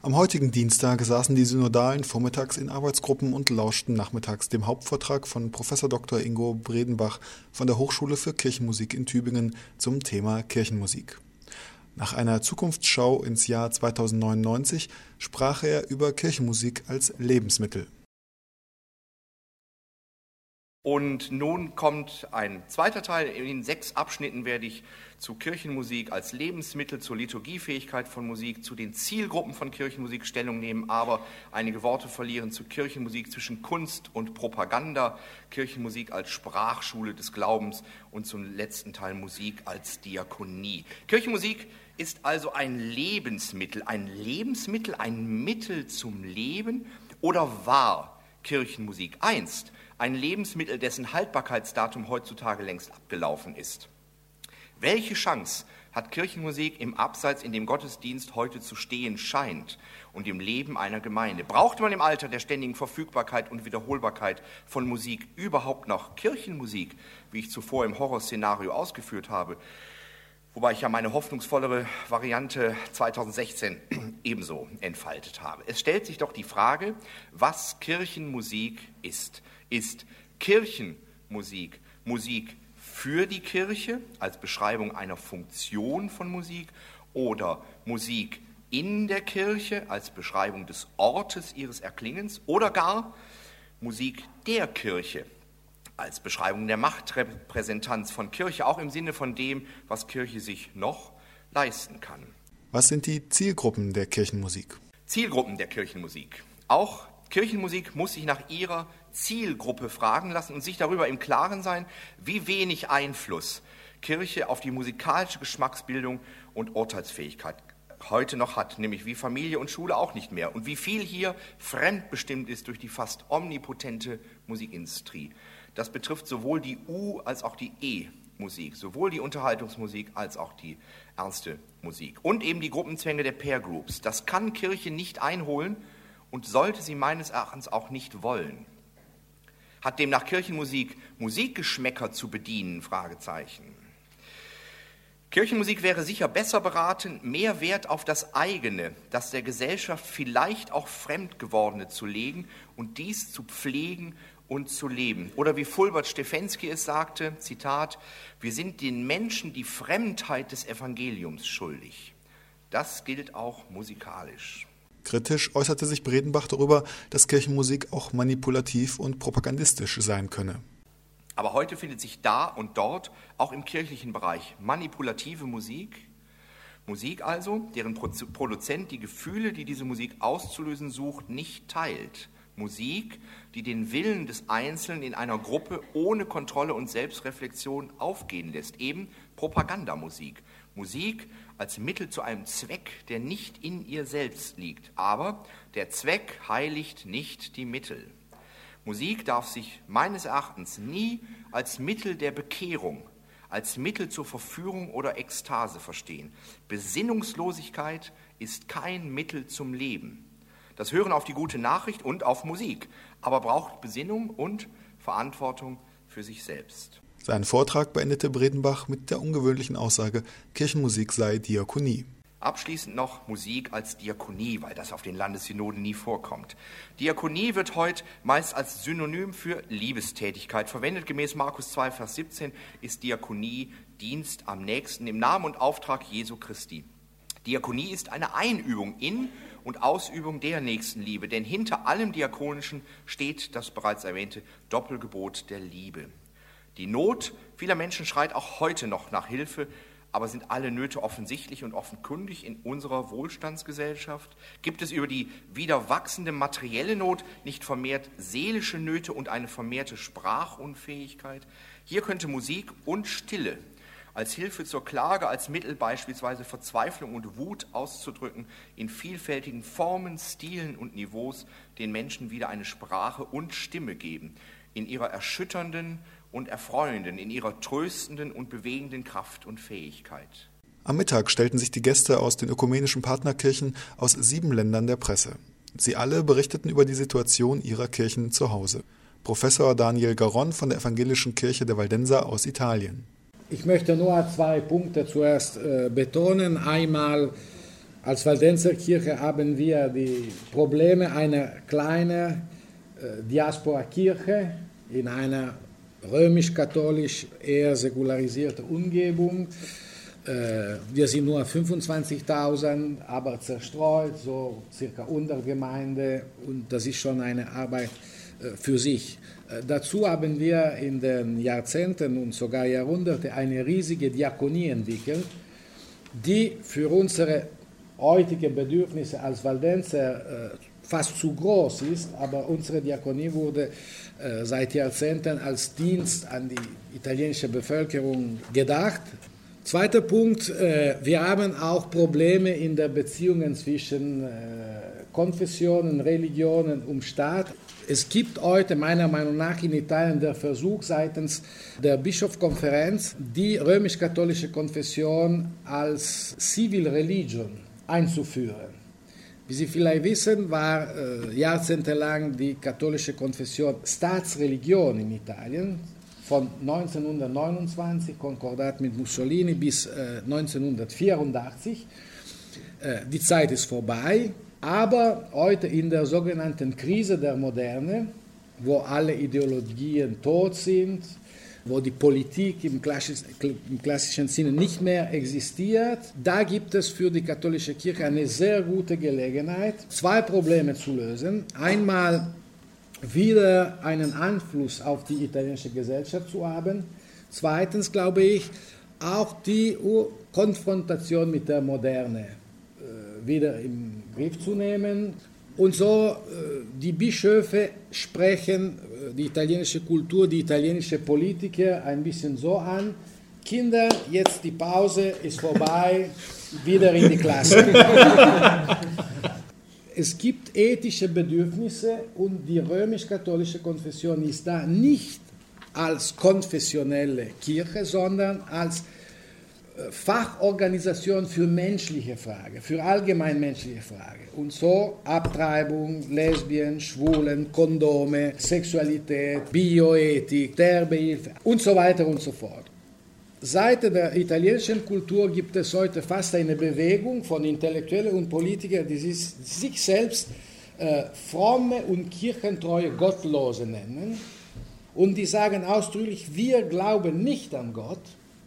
Am heutigen Dienstag saßen die Synodalen vormittags in Arbeitsgruppen und lauschten nachmittags dem Hauptvortrag von Prof. Dr. Ingo Bredenbach von der Hochschule für Kirchenmusik in Tübingen zum Thema Kirchenmusik. Nach einer Zukunftsschau ins Jahr 2099 sprach er über Kirchenmusik als Lebensmittel. Und nun kommt ein zweiter Teil. In 6 Abschnitten werde ich zu Kirchenmusik als Lebensmittel, zur Liturgiefähigkeit von Musik, zu den Zielgruppen von Kirchenmusik Stellung nehmen, aber einige Worte verlieren zu Kirchenmusik zwischen Kunst und Propaganda, Kirchenmusik als Sprachschule des Glaubens und zum letzten Teil Musik als Diakonie. Kirchenmusik ist also ein Lebensmittel, ein Mittel zum Leben, oder war Kirchenmusik einst ein Lebensmittel, dessen Haltbarkeitsdatum heutzutage längst abgelaufen ist? Welche Chance hat Kirchenmusik im Abseits, in dem Gottesdienst heute zu stehen scheint, und im Leben einer Gemeinde? Braucht man im Alter der ständigen Verfügbarkeit und Wiederholbarkeit von Musik überhaupt noch Kirchenmusik, wie ich zuvor im Horrorszenario ausgeführt habe? Wobei ich ja meine hoffnungsvollere Variante 2016 ebenso entfaltet habe. Es stellt sich doch die Frage, was Kirchenmusik ist. Ist Kirchenmusik Musik für die Kirche als Beschreibung einer Funktion von Musik oder Musik in der Kirche als Beschreibung des Ortes ihres Erklingens oder gar Musik der Kirche als Beschreibung der Machtrepräsentanz von Kirche, auch im Sinne von dem, was Kirche sich noch leisten kann. Was sind die Zielgruppen der Kirchenmusik? Zielgruppen der Kirchenmusik. Auch Kirchenmusik muss sich nach ihrer Zielgruppe fragen lassen und sich darüber im Klaren sein, wie wenig Einfluss Kirche auf die musikalische Geschmacksbildung und Urteilsfähigkeit heute noch hat, nämlich wie Familie und Schule auch nicht mehr, und wie viel hier fremdbestimmt ist durch die fast omnipotente Musikindustrie. Das betrifft sowohl die U- als auch die E-Musik, sowohl die Unterhaltungsmusik als auch die ernste Musik. Und eben die Gruppenzwänge der Peer Groups. Das kann Kirche nicht einholen und sollte sie meines Erachtens auch nicht wollen. Hat demnach Kirchenmusik Musikgeschmäcker zu bedienen? Fragezeichen. Kirchenmusik wäre sicher besser beraten, mehr Wert auf das eigene, das der Gesellschaft vielleicht auch fremd gewordene zu legen und dies zu pflegen und zu leben. Oder wie Fulbert Stefensky es sagte, Zitat, wir sind den Menschen die Fremdheit des Evangeliums schuldig. Das gilt auch musikalisch. Kritisch äußerte sich Bredenbach darüber, dass Kirchenmusik auch manipulativ und propagandistisch sein könne. Aber heute findet sich da und dort, auch im kirchlichen Bereich, manipulative Musik. Musik also, deren Produzent die Gefühle, die diese Musik auszulösen sucht, nicht teilt. Musik, die den Willen des Einzelnen in einer Gruppe ohne Kontrolle und Selbstreflexion aufgehen lässt. Eben Propagandamusik. Musik als Mittel zu einem Zweck, der nicht in ihr selbst liegt. Aber der Zweck heiligt nicht die Mittel. Musik darf sich meines Erachtens nie als Mittel der Bekehrung, als Mittel zur Verführung oder Ekstase verstehen. Besinnungslosigkeit ist kein Mittel zum Leben. Das Hören auf die gute Nachricht und auf Musik, aber braucht Besinnung und Verantwortung für sich selbst. Seinen Vortrag beendete Bredenbach mit der ungewöhnlichen Aussage, Kirchenmusik sei Diakonie. Abschließend noch Musik als Diakonie, weil das auf den Landessynoden nie vorkommt. Diakonie wird heute meist als Synonym für Liebestätigkeit verwendet. Gemäß Markus 2, Vers 17 ist Diakonie Dienst am Nächsten im Namen und Auftrag Jesu Christi. Diakonie ist eine Einübung in und Ausübung der Nächstenliebe, denn hinter allem Diakonischen steht das bereits erwähnte Doppelgebot der Liebe. Die Not vieler Menschen schreit auch heute noch nach Hilfe, aber sind alle Nöte offensichtlich und offenkundig in unserer Wohlstandsgesellschaft? Gibt es über die wieder wachsende materielle Not nicht vermehrt seelische Nöte und eine vermehrte Sprachunfähigkeit? Hier könnte Musik und Stille als Hilfe zur Klage, als Mittel beispielsweise Verzweiflung und Wut auszudrücken, in vielfältigen Formen, Stilen und Niveaus den Menschen wieder eine Sprache und Stimme geben, in ihrer erschütternden und erfreuenden, in ihrer tröstenden und bewegenden Kraft und Fähigkeit. Am Mittag stellten sich die Gäste aus den ökumenischen Partnerkirchen aus 7 Ländern der Presse. Sie alle berichteten über die Situation ihrer Kirchen zu Hause. Professor Daniel Garon von der Evangelischen Kirche der Waldenser aus Italien. Ich möchte nur 2 Punkte zuerst betonen. Einmal Als Waldenserkirche haben wir die Probleme einer kleinen Diaspora-Kirche in einer römisch-katholisch eher säkularisierten Umgebung. Wir sind nur 25.000, aber zerstreut, so circa Untergemeinde, und das ist schon eine Arbeit für sich. Dazu haben wir in den Jahrzehnten und sogar Jahrhunderten eine riesige Diakonie entwickelt, die für unsere heutigen Bedürfnisse als Waldenser fast zu groß ist, aber unsere Diakonie wurde seit Jahrzehnten als Dienst an die italienische Bevölkerung gedacht. Zweiter Punkt, wir haben auch Probleme in der Beziehungen zwischen Konfessionen, Religionen und Staat. Es gibt heute meiner Meinung nach in Italien der Versuch seitens der Bischofskonferenz, die römisch-katholische Konfession als Civil Religion einzuführen. Wie Sie vielleicht wissen, war jahrzehntelang die katholische Konfession Staatsreligion in Italien. Von 1929, Konkordat mit Mussolini, bis 1984. Die Zeit ist vorbei, aber heute in der sogenannten Krise der Moderne, wo alle Ideologien tot sind, wo die Politik im klassischen Sinne nicht mehr existiert, da gibt es für die katholische Kirche eine sehr gute Gelegenheit, zwei Probleme zu lösen. Einmal wieder einen Einfluss auf die italienische Gesellschaft zu haben. Zweitens, glaube ich, auch die Konfrontation mit der Moderne wieder im Griff zu nehmen. Und so, die Bischöfe sprechen die italienische Kultur, die italienische Politiker ein bisschen so an: Kinder, jetzt die Pause ist vorbei, wieder in die Klasse. Es gibt ethische Bedürfnisse und die römisch-katholische Konfession ist da nicht als konfessionelle Kirche, sondern als Fachorganisation für menschliche Fragen, für allgemein menschliche Fragen. Und so Abtreibung, Lesbien, Schwulen, Kondome, Sexualität, Bioethik, Sterbehilfe und so weiter und so fort. Seit der italienischen Kultur gibt es heute fast eine Bewegung von Intellektuellen und Politikern, die sich selbst fromme und kirchentreue Gottlose nennen. Und die sagen ausdrücklich, wir glauben nicht an Gott,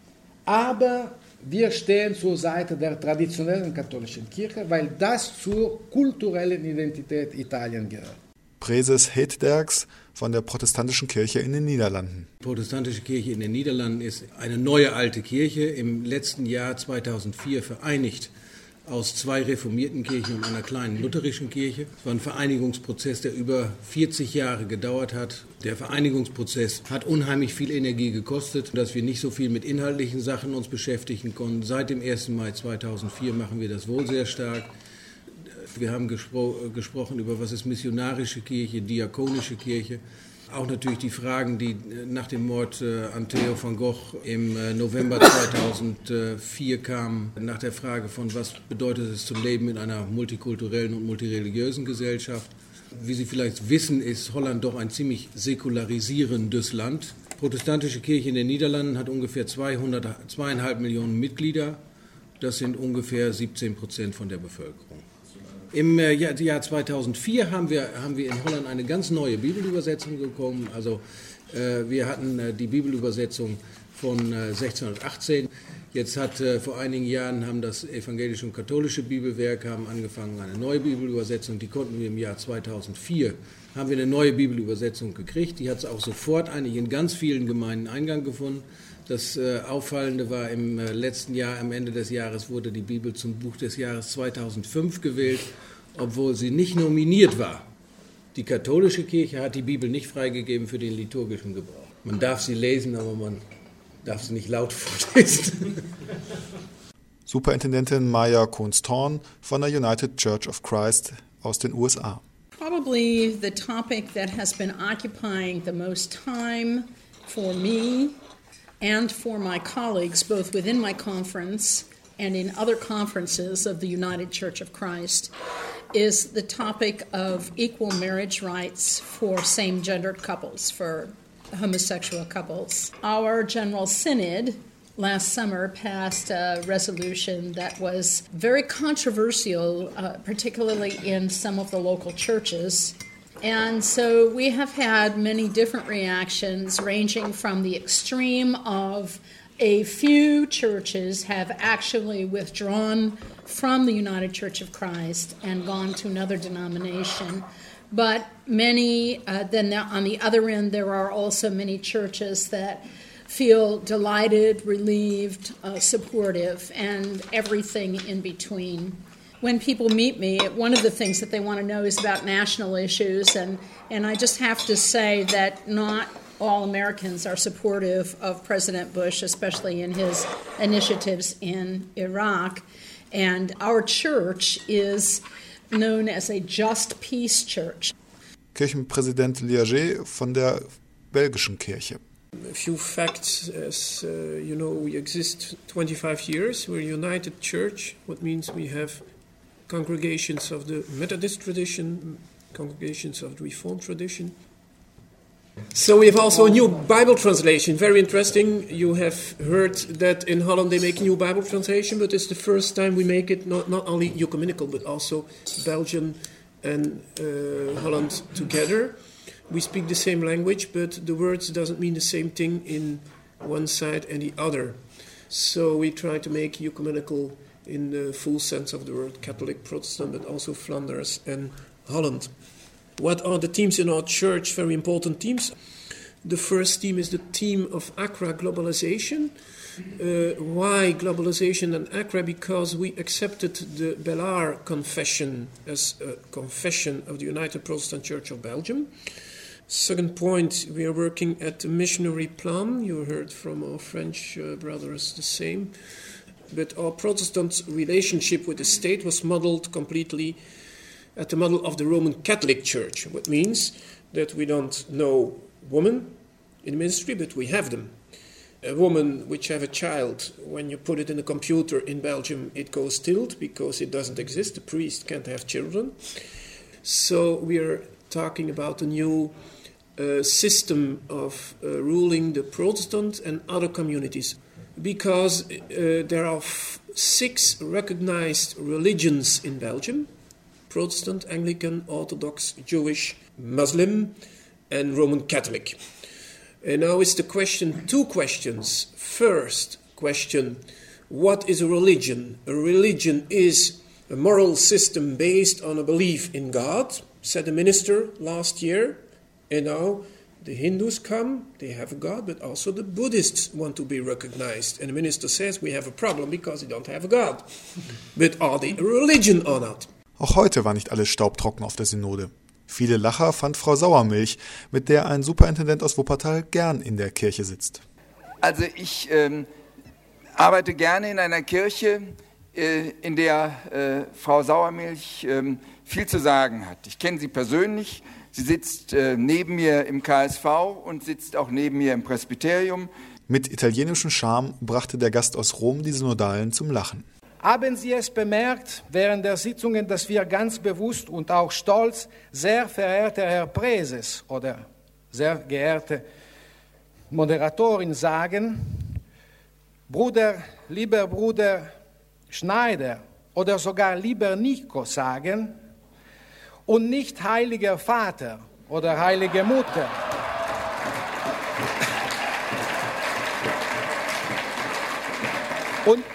aber wir stehen zur Seite der traditionellen katholischen Kirche, weil das zur kulturellen Identität Italiens gehört. Präses Heetderks von der protestantischen Kirche in den Niederlanden. Die protestantische Kirche in den Niederlanden ist eine neue alte Kirche, im letzten Jahr 2004 vereinigt aus zwei reformierten Kirchen und einer kleinen lutherischen Kirche. Es war ein Vereinigungsprozess, der über 40 Jahre gedauert hat. Der Vereinigungsprozess hat unheimlich viel Energie gekostet, dass wir nicht so viel mit inhaltlichen Sachen uns beschäftigen konnten. Seit dem 1. Mai 2004 machen wir das wohl sehr stark. Wir haben gesprochen über, was ist missionarische Kirche, diakonische Kirche. Auch natürlich die Fragen, die nach dem Mord an Theo van Gogh im November 2004 kamen, nach der Frage von, was bedeutet es zu leben in einer multikulturellen und multireligiösen Gesellschaft. Wie Sie vielleicht wissen, ist Holland doch ein ziemlich säkularisierendes Land. Die protestantische Kirche in den Niederlanden hat ungefähr 2,5 Millionen Mitglieder. Das sind ungefähr 17% von der Bevölkerung. Im Jahr 2004 haben wir in Holland eine ganz neue Bibelübersetzung bekommen. Also wir hatten die Bibelübersetzung von 1618. Jetzt hat vor einigen Jahren haben das evangelische und katholische Bibelwerk angefangen, eine neue Bibelübersetzung. Die konnten wir im Jahr 2004 haben wir eine neue Bibelübersetzung gekriegt. Die hat auch sofort eigentlich in ganz vielen Gemeinden Eingang gefunden. Das Auffallende war, im letzten Jahr, am Ende des Jahres, wurde die Bibel zum Buch des Jahres 2005 gewählt, obwohl sie nicht nominiert war. Die katholische Kirche hat die Bibel nicht freigegeben für den liturgischen Gebrauch. Man darf sie lesen, aber man darf sie nicht laut vorlesen. Superintendentin Maya Kunz-Thorn von der United Church of Christ aus den USA. Probably the topic that has been occupying the most time for me and for my colleagues, both within my conference and in other conferences of the United Church of Christ, is the topic of equal marriage rights for same-gendered couples, for homosexual couples. Our General Synod last summer passed a resolution that was very controversial, particularly in some of the local churches. And so we have had many different reactions, ranging from the extreme of a few churches have actually withdrawn from the United Church of Christ and gone to another denomination. But many, then on the other end, there are also many churches that feel delighted, relieved, supportive, and everything in between. When people meet me, one of the things that they want to know is about national issues, and I just have to say that not all Americans are supportive of President Bush, especially in his initiatives in Iraq. And our church is known as a just peace church. Kirchenpräsident Liaget von der belgischen Kirche. A few facts, as you know, we exist 25 years. We're a united church, what means we have congregations of the Methodist tradition, congregations of the Reformed tradition. So we have also a new Bible translation, very interesting. You have heard that in Holland they make a new Bible translation, but it's the first time we make it not only ecumenical, but also Belgium and Holland together. We speak the same language, but the words doesn't mean the same thing in one side and the other. So we try to make ecumenical in the full sense of the word, Catholic, Protestant, but also Flanders and Holland. What are the themes in our church? Very important themes. The first theme is the theme of Accra globalization. Why globalization and Accra? Because we accepted the Bellar Confession as a confession of the United Protestant Church of Belgium. Second point, we are working at the missionary plan. You heard from our French brothers the same. But our Protestant relationship with the state was modeled completely at the model of the Roman Catholic Church, what means that we don't know women in ministry, but we have them. A woman which have a child, when you put it in a computer in Belgium, it goes tilt because it doesn't exist. A priest can't have children. So we are talking about a new system of ruling the Protestant and other communities, because there are 6 recognized religions in Belgium: Protestant, Anglican, Orthodox, Jewish, Muslim, and Roman Catholic. And now it's the question, 2 questions. First question, what is a religion? A religion is a moral system based on a belief in God, said a minister last year. And now the Hindus come, they have a God, but also the Buddhists want to be recognized. And the minister says we have a problem because they don't have a God. But are they a religion or not? Auch heute war nicht alles staubtrocken auf der Synode. Viele Lacher fand Frau Sauermilch, mit der ein Superintendent aus Wuppertal gern in der Kirche sitzt. Also ich arbeite gerne in einer Kirche, in der Frau Sauermilch viel zu sagen hat. Ich kenne sie persönlich. Sie sitzt neben mir im KSV und sitzt auch neben mir im Presbyterium. Mit italienischem Charme brachte der Gast aus Rom die Synodalen zum Lachen. Haben Sie es bemerkt während der Sitzungen, dass wir ganz bewusst und auch stolz, sehr verehrter Herr Präses oder sehr geehrte Moderatorin sagen, lieber Bruder Schneider oder sogar lieber Nico sagen und nicht heiliger Vater oder heilige Mutter. Und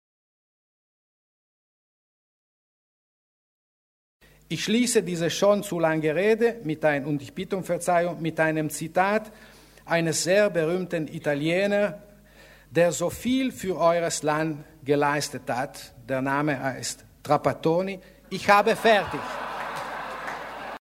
ich schließe diese schon zu lange Rede und ich bitte um Verzeihung mit einem Zitat eines sehr berühmten Italieners, der so viel für eures Land geleistet hat. Der Name heißt Trapattoni. Ich habe fertig.